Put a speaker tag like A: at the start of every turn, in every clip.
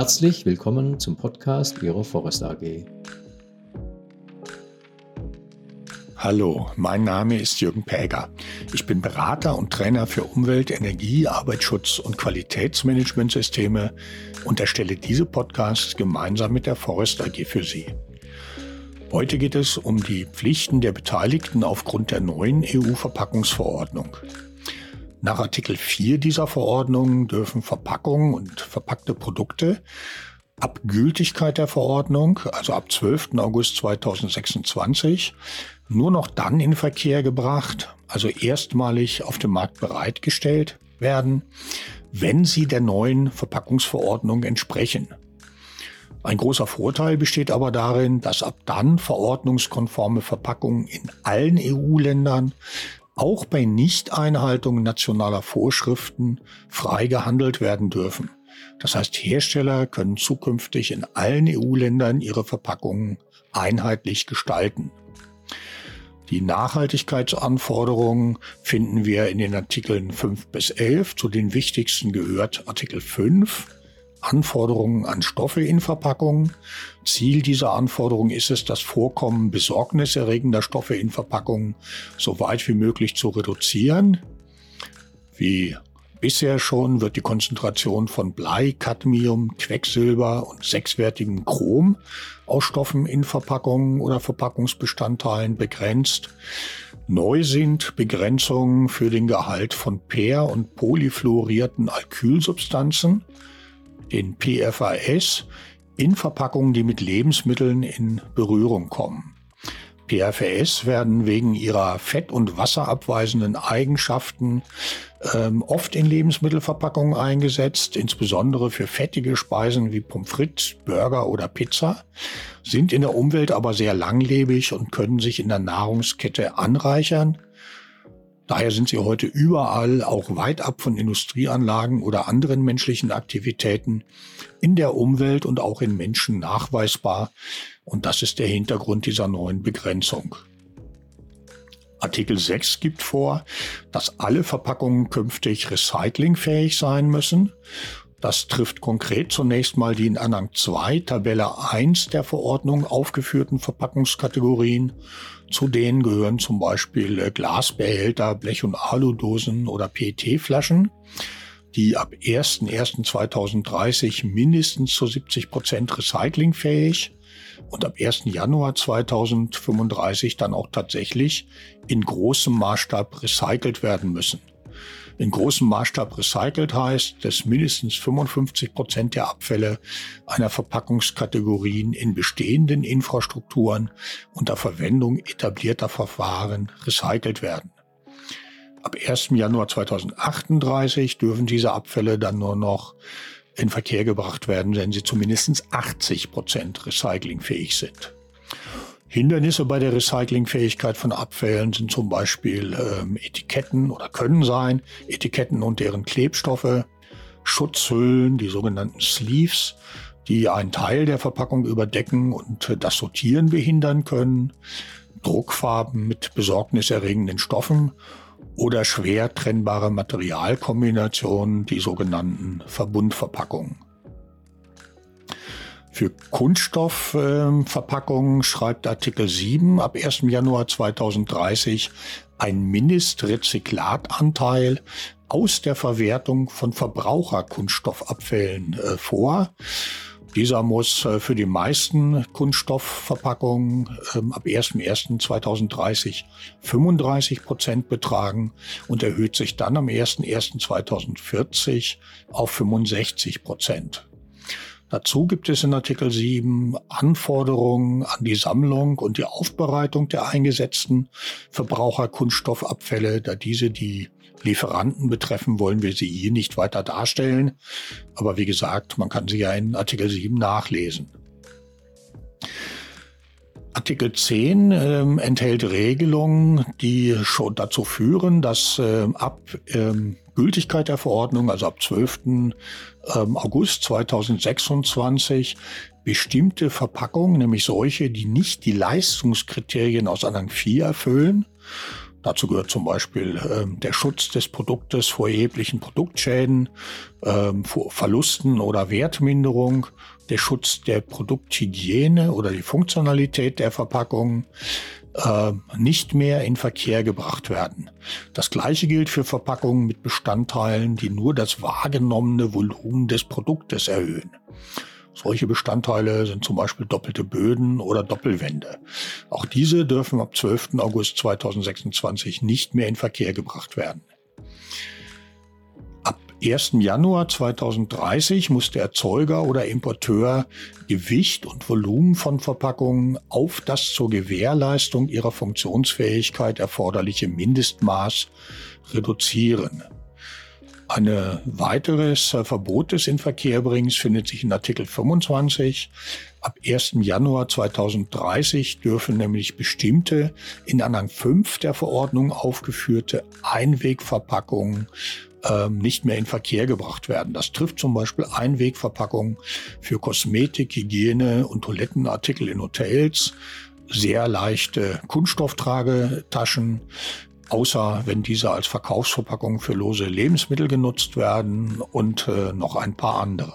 A: Herzlich willkommen zum Podcast Ihrer Forest AG.
B: Hallo, mein Name ist Jürgen Päger. Ich bin Berater und Trainer für Umwelt-, Energie-, Arbeitsschutz- und Qualitätsmanagementsysteme und erstelle diese Podcasts gemeinsam mit der Forest AG für Sie. Heute geht es um die Pflichten der Beteiligten aufgrund der neuen EU-Verpackungsverordnung. Nach Artikel 4 dieser Verordnung dürfen Verpackungen und verpackte Produkte ab Gültigkeit der Verordnung, also ab 12. August 2026, nur noch dann in Verkehr gebracht, also erstmalig auf dem Markt bereitgestellt werden, wenn sie der neuen Verpackungsverordnung entsprechen. Ein großer Vorteil besteht aber darin, dass ab dann verordnungskonforme Verpackungen in allen EU-Ländern auch bei Nichteinhaltung nationaler Vorschriften frei gehandelt werden dürfen. Das heißt, Hersteller können zukünftig in allen EU-Ländern ihre Verpackungen einheitlich gestalten. Die Nachhaltigkeitsanforderungen finden wir in den Artikeln 5 bis 11. Zu den wichtigsten gehört Artikel 5. Anforderungen an Stoffe in Verpackungen. Ziel dieser Anforderungen ist es, das Vorkommen besorgniserregender Stoffe in Verpackungen so weit wie möglich zu reduzieren. Wie bisher schon wird die Konzentration von Blei, Cadmium, Quecksilber und sechswertigem Chrom aus Stoffen in Verpackungen oder Verpackungsbestandteilen begrenzt. Neu sind Begrenzungen für den Gehalt von per- und polyfluorierten Alkylsubstanzen, den PFAS, in Verpackungen, die mit Lebensmitteln in Berührung kommen. PFAS werden wegen ihrer fett- und wasserabweisenden Eigenschaften oft in Lebensmittelverpackungen eingesetzt, insbesondere für fettige Speisen wie Pommes frites, Burger oder Pizza, sind in der Umwelt aber sehr langlebig und können sich in der Nahrungskette anreichern. Daher sind sie heute überall, auch weit ab von Industrieanlagen oder anderen menschlichen Aktivitäten, in der Umwelt und auch in Menschen nachweisbar. Und das ist der Hintergrund dieser neuen Begrenzung. Artikel 6 gibt vor, dass alle Verpackungen künftig recyclingfähig sein müssen. Das trifft konkret zunächst mal die in Anhang 2, Tabelle 1 der Verordnung aufgeführten Verpackungskategorien. Zu denen gehören zum Beispiel Glasbehälter, Blech- und Aludosen oder PET-Flaschen, die ab 01.01.2030 mindestens zu 70% recyclingfähig und ab 1. Januar 2035 dann auch tatsächlich in großem Maßstab recycelt werden müssen. In großem Maßstab recycelt heißt, dass mindestens 55% der Abfälle einer Verpackungskategorien in bestehenden Infrastrukturen unter Verwendung etablierter Verfahren recycelt werden. Ab 1. Januar 2038 dürfen diese Abfälle dann nur noch in Verkehr gebracht werden, wenn sie zu mindestens 80% recyclingfähig sind. Hindernisse bei der Recyclingfähigkeit von Abfällen sind zum Beispiel Etiketten oder können sein Etiketten und deren Klebstoffe, Schutzhüllen, die sogenannten Sleeves, die einen Teil der Verpackung überdecken und das Sortieren behindern können, Druckfarben mit besorgniserregenden Stoffen oder schwer trennbare Materialkombinationen, die sogenannten Verbundverpackungen. Für Kunststoffverpackungen schreibt Artikel 7 ab 1. Januar 2030 ein Mindestrezyklatanteil aus der Verwertung von Verbraucherkunststoffabfällen vor. Dieser muss für die meisten Kunststoffverpackungen ab 01.01.2030 35% betragen und erhöht sich dann am 01.01.2040 auf 65%. Dazu gibt es in Artikel 7 Anforderungen an die Sammlung und die Aufbereitung der eingesetzten Verbraucherkunststoffabfälle. Da diese die Lieferanten betreffen, wollen wir sie hier nicht weiter darstellen. Aber wie gesagt, man kann sie ja in Artikel 7 nachlesen. Artikel 10 enthält Regelungen, die schon dazu führen, dass ab Gültigkeit der Verordnung, also ab 12. August 2026, bestimmte Verpackungen, nämlich solche, die nicht die Leistungskriterien aus Anhang 4 erfüllen, Dazu gehört zum Beispiel der Schutz des Produktes vor erheblichen Produktschäden, vor Verlusten oder Wertminderung, der Schutz der Produkthygiene oder die Funktionalität der Verpackungen, nicht mehr in Verkehr gebracht werden. Das Gleiche gilt für Verpackungen mit Bestandteilen, die nur das wahrgenommene Volumen des Produktes erhöhen. Solche Bestandteile sind zum Beispiel doppelte Böden oder Doppelwände. Auch diese dürfen ab 12. August 2026 nicht mehr in Verkehr gebracht werden. Ab 1. Januar 2030 muss der Erzeuger oder Importeur Gewicht und Volumen von Verpackungen auf das zur Gewährleistung ihrer Funktionsfähigkeit erforderliche Mindestmaß reduzieren. Ein weiteres Verbot des Inverkehrbringens findet sich in Artikel 25. Ab 1. Januar 2030 dürfen nämlich bestimmte in Anhang 5 der Verordnung aufgeführte Einwegverpackungen nicht mehr in Verkehr gebracht werden. Das trifft zum Beispiel Einwegverpackungen für Kosmetik, Hygiene und Toilettenartikel in Hotels, sehr leichte Kunststofftragetaschen, außer wenn diese als Verkaufsverpackung für lose Lebensmittel genutzt werden und noch ein paar andere.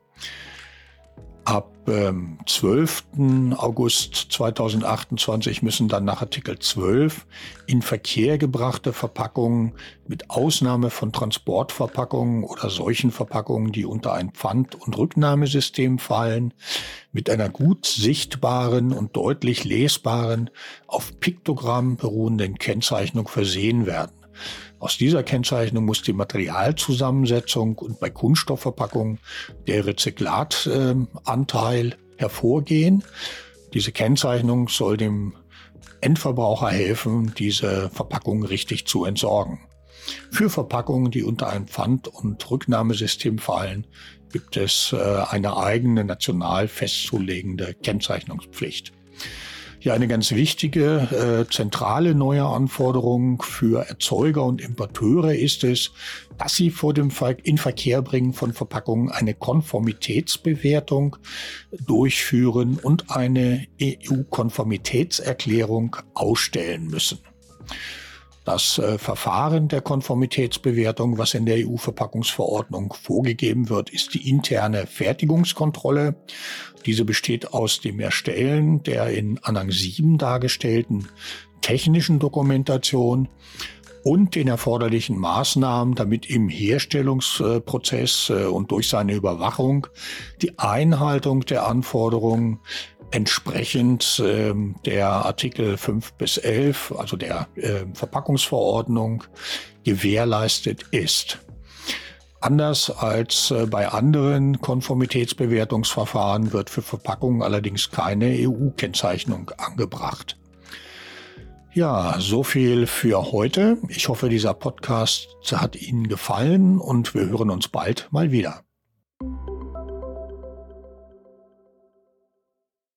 B: Ab 12. August 2028 müssen dann nach Artikel 12 in Verkehr gebrachte Verpackungen mit Ausnahme von Transportverpackungen oder solchen Verpackungen, die unter ein Pfand- und Rücknahmesystem fallen, mit einer gut sichtbaren und deutlich lesbaren, auf Piktogramm beruhenden Kennzeichnung versehen werden. Aus dieser Kennzeichnung muss die Materialzusammensetzung und bei Kunststoffverpackungen der Rezyklatanteil hervorgehen. Diese Kennzeichnung soll dem Endverbraucher helfen, diese Verpackung richtig zu entsorgen. Für Verpackungen, die unter ein Pfand- und Rücknahmesystem fallen, gibt es eine eigene national festzulegende Kennzeichnungspflicht. Ja, eine ganz wichtige, zentrale neue Anforderung für Erzeuger und Importeure ist es, dass sie vor dem Inverkehrbringen von Verpackungen eine Konformitätsbewertung durchführen und eine EU-Konformitätserklärung ausstellen müssen. Das Verfahren der Konformitätsbewertung, was in der EU-Verpackungsverordnung vorgegeben wird, ist die interne Fertigungskontrolle. Diese besteht aus dem Erstellen der in Anhang 7 dargestellten technischen Dokumentation und den erforderlichen Maßnahmen, damit im Herstellungsprozess und durch seine Überwachung die Einhaltung der Anforderungen entsprechend der Artikel 5 bis 11, also der Verpackungsverordnung, gewährleistet ist. Anders als bei anderen Konformitätsbewertungsverfahren wird für Verpackungen allerdings keine EU-Kennzeichnung angebracht. Ja, so viel für heute. Ich hoffe, dieser Podcast hat Ihnen gefallen und wir hören uns bald mal wieder.